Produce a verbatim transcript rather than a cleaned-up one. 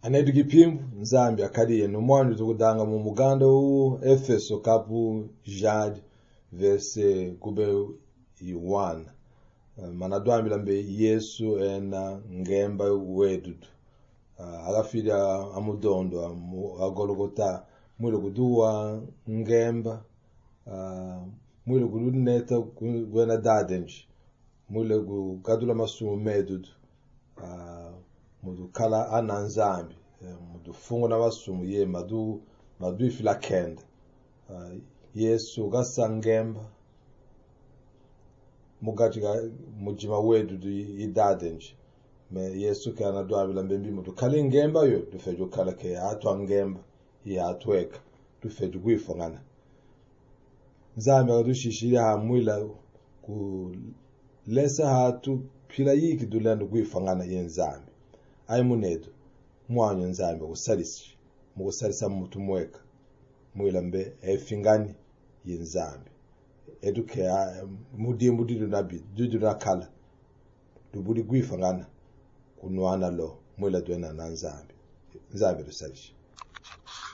anedu kipimbu nzambi akaliye nomwandu tukudanga mu muganda u Efeso kapu jad verse kube one manadwambi lambe Yesu ena ngemba wedudu agafira amudondo agologota mwile kuduwa ngemba mwile kuduneta gwena dadenji mwile kukadula masumu medudu mudu kala ananzambi mudu fungo na masumu ye madu madu ifila kenda Yesu gasa ngemba mugatika mujima wedudu idadenji me Yesu kana dwabila mbembi mudu kala ngemba yo dufejo kala ke atwa ngemba ya atweka dufejo gwifongana nzambi adushishira hamwila ku lesa hatu pila yiki dulendo gwifongana yenzambi ai munedo mwanyo nzambi usalisi musalisa mutu mweka mwila mbe efingani yenzambi eduke mudi mudi nabi dudu nakala dubudi gwifongana kunwana lo mwila dwena nanzambi nzambi usalisi